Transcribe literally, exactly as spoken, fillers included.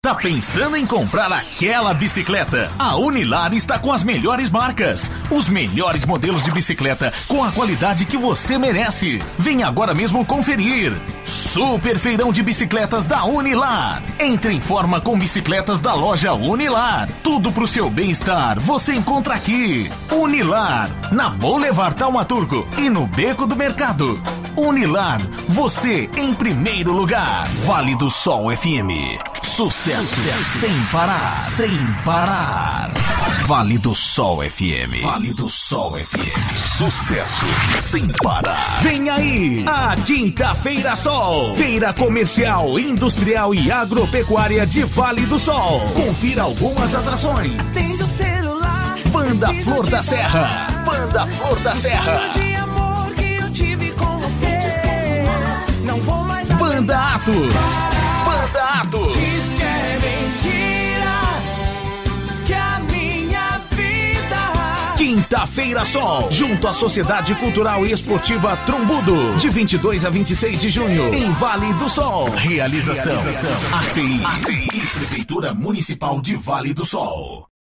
Tá pensando em comprar aquela bicicleta? A Unilar está com as melhores marcas, os melhores modelos de bicicleta com a qualidade que você merece. Vem agora mesmo conferir. Super Feirão de Bicicletas da Unilar. Entre em forma com bicicletas da loja Unilar. Tudo pro seu bem-estar você encontra aqui. Unilar, na Boulevard Taumaturgo e no Beco do Mercado. Unilar, você em primeiro lugar. Vale do Sol F M. Sucesso, Sucesso sem parar, sem parar. Vale do Sol F M. Vale do Sol F M. Sucesso sem parar. Vem aí, a Quinta-feira Sol. Feira Comercial, Industrial e Agropecuária de Vale do Sol. Confira algumas atrações. Atende o celular. Banda Flor da Serra. Banda Flor da Serra. De amor que eu tive com você. Não vou mais. Banda Atos. Banda Atos. Diz que é mentira, que a minha vida. Quinta-feira Sol, junto à Sociedade Cultural e Esportiva Trombudo, de vinte e dois a vinte e seis de junho, em Vale do Sol. Realização, Realização. A C I, A C I e Prefeitura Municipal de Vale do Sol.